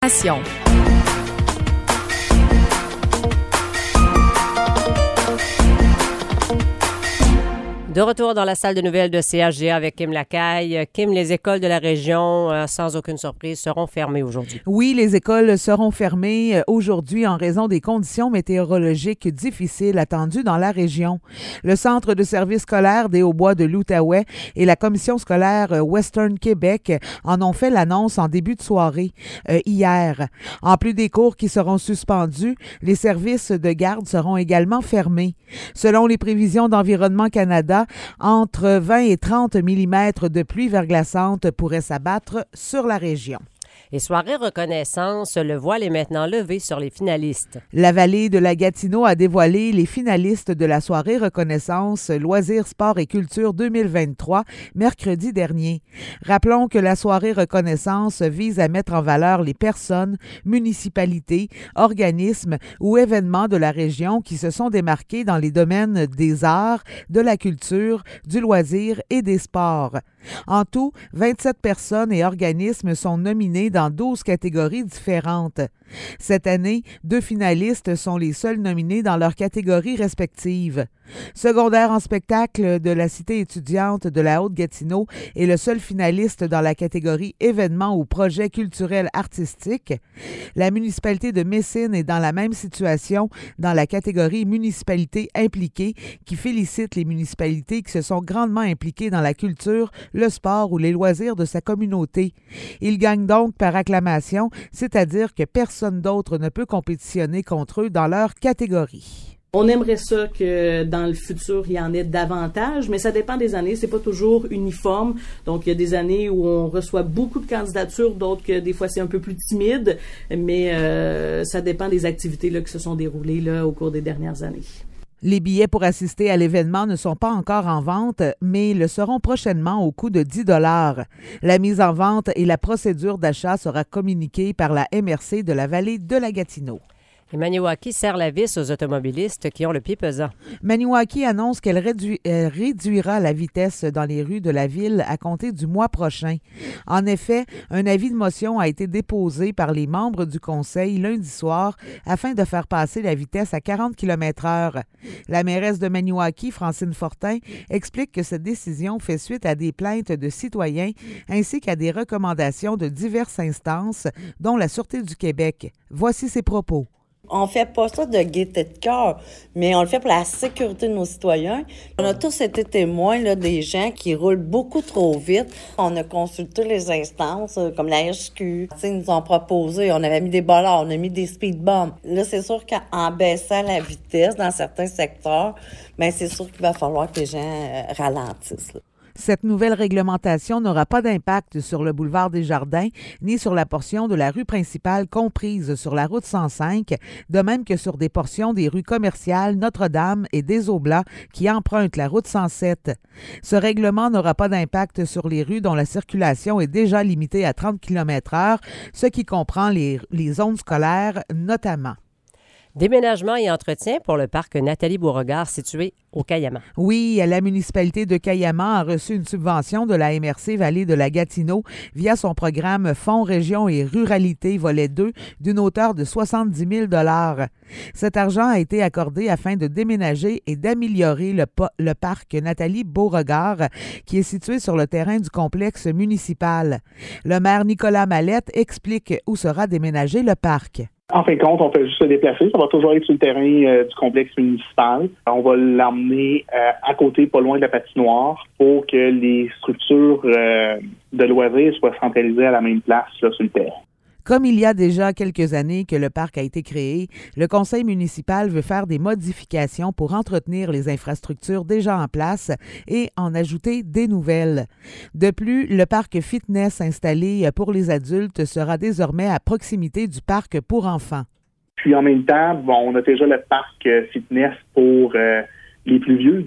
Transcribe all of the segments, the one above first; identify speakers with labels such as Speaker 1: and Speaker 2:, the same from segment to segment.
Speaker 1: De retour dans la salle de nouvelles de CHGA avec Kim Lacaille. Kim, les écoles de la région, sans aucune surprise, seront fermées aujourd'hui.
Speaker 2: Oui, les écoles seront fermées aujourd'hui en raison des conditions météorologiques difficiles attendues dans la région. Le Centre de services scolaires des Hauts-Bois de l'Outaouais et la Commission scolaire Western Québec en ont fait l'annonce en début de soirée, hier. En plus des cours qui seront suspendus, les services de garde seront également fermés. Selon les prévisions d'Environnement Canada, entre 20 et 30 mm de pluie verglaçante pourraient s'abattre sur la région.
Speaker 1: Et soirée reconnaissance, le voile est maintenant levé sur les finalistes.
Speaker 2: La vallée de la Gatineau a dévoilé les finalistes de la soirée reconnaissance Loisirs, Sport et Culture 2023 mercredi dernier. Rappelons que la soirée reconnaissance vise à mettre en valeur les personnes, municipalités, organismes ou événements de la région qui se sont démarqués dans les domaines des arts, de la culture, du loisir et des sports. En tout, 27 personnes et organismes sont nominés dans 12 catégories différentes. Cette année, 2 finalistes sont les seuls nominés dans leurs catégories respectives. Secondaire en spectacle de la Cité étudiante de la Haute-Gatineau est le seul finaliste dans la catégorie événements ou projets culturels artistiques. La municipalité de Messine est dans la même situation dans la catégorie municipalité impliquée qui félicite les municipalités qui se sont grandement impliquées dans la culture, le sport ou les loisirs de sa communauté. Il gagne donc par acclamation, c'est-à-dire que personne d'autre ne peut compétitionner contre eux dans leur catégorie.
Speaker 3: On aimerait ça que dans le futur, il y en ait davantage, mais ça dépend des années. C'est pas toujours uniforme. Donc, il y a des années où on reçoit beaucoup de candidatures, d'autres que des fois c'est un peu plus timide, mais ça dépend des activités là, qui se sont déroulées là, au cours des dernières années.
Speaker 2: Les billets pour assister à l'événement ne sont pas encore en vente, mais le seront prochainement au coût de 10 $. La mise en vente et la procédure d'achat sera communiquée par la MRC de la vallée de la Gatineau.
Speaker 1: Et Maniwaki serre la vis aux automobilistes qui ont le pied pesant.
Speaker 2: Maniwaki annonce qu'elle réduira la vitesse dans les rues de la ville à compter du mois prochain. En effet, un avis de motion a été déposé par les membres du conseil lundi soir afin de faire passer la vitesse à 40 km/h. La mairesse de Maniwaki, Francine Fortin, explique que cette décision fait suite à des plaintes de citoyens ainsi qu'à des recommandations de diverses instances, dont la Sûreté du Québec. Voici ses propos.
Speaker 4: On fait pas ça de gaieté de cœur, mais on le fait pour la sécurité de nos citoyens. On a tous été témoins là, des gens qui roulent beaucoup trop vite. On a consulté les instances, comme la SQ. Ils nous ont proposé, on avait mis des bollards, on a mis des speed bumps. Là, c'est sûr qu'en baissant la vitesse dans certains secteurs, bien, c'est sûr qu'il va falloir que les gens ralentissent, là.
Speaker 2: Cette nouvelle réglementation n'aura pas d'impact sur le boulevard des Jardins ni sur la portion de la rue principale comprise sur la route 105, de même que sur des portions des rues commerciales Notre-Dame et des Eaux-Blancs qui empruntent la route 107. Ce règlement n'aura pas d'impact sur les rues dont la circulation est déjà limitée à 30 km/h, ce qui comprend les zones scolaires notamment.
Speaker 1: Déménagement et entretien pour le parc Nathalie Beauregard situé au Cayama.
Speaker 2: Oui, la municipalité de Cayama a reçu une subvention de la MRC Vallée de la Gatineau via son programme Fonds Région et Ruralité volet 2 d'une hauteur de 70 000 $. Cet argent a été accordé afin de déménager et d'améliorer le parc Nathalie Beauregard qui est situé sur le terrain du complexe municipal. Le maire Nicolas Mallette explique où sera déménagé le parc.
Speaker 5: En fin de compte, on fait juste se déplacer. Ça va toujours être sur le terrain du complexe municipal. On va l'emmener à côté, pas loin de la patinoire, pour que les structures de loisirs soient centralisées à la même place là, sur le terrain.
Speaker 2: Comme il y a déjà quelques années que le parc a été créé, le conseil municipal veut faire des modifications pour entretenir les infrastructures déjà en place et en ajouter des nouvelles. De plus, le parc fitness installé pour les adultes sera désormais à proximité du parc pour enfants.
Speaker 5: Puis en même temps, on a déjà le parc fitness pour les plus vieux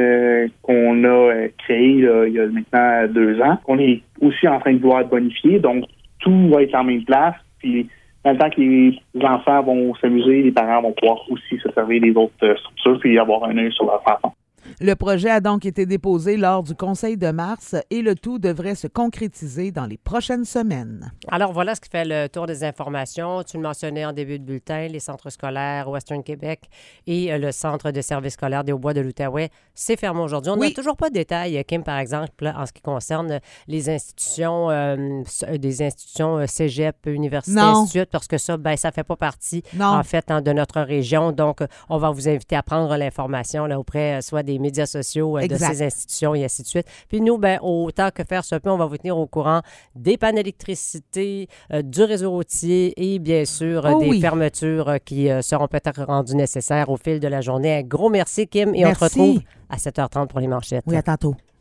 Speaker 5: qu'on a créé là, il y a maintenant 2 ans. On est aussi en train de vouloir bonifier, donc tout va être en même place, puis dans le temps que les enfants vont s'amuser, les parents vont pouvoir aussi se servir des autres structures puis avoir un œil sur leurs enfants.
Speaker 2: Le projet a donc été déposé lors du Conseil de mars et le tout devrait se concrétiser dans les prochaines semaines.
Speaker 1: Alors, voilà ce qui fait le tour des informations. Tu le mentionnais en début de bulletin, les centres scolaires Western Québec et le centre de services scolaires des Hauts-Bois de l'Outaouais, c'est fermé aujourd'hui. On n'a toujours pas de détails, Kim, par exemple, en ce qui concerne les institutions, des institutions cégep, université, ainsi de suite, parce que ça, ça fait pas partie, en fait, de notre région. Donc, on va vous inviter à prendre l'information là, auprès soit des médias sociaux de ces institutions et ainsi de suite. Puis nous, autant que faire se peut, on va vous tenir au courant des pannes d'électricité, du réseau routier et bien sûr des fermetures qui seront peut-être rendues nécessaires au fil de la journée. Un gros merci, Kim, et on se retrouve à 7h30 pour les manchettes.
Speaker 2: Oui, à tantôt.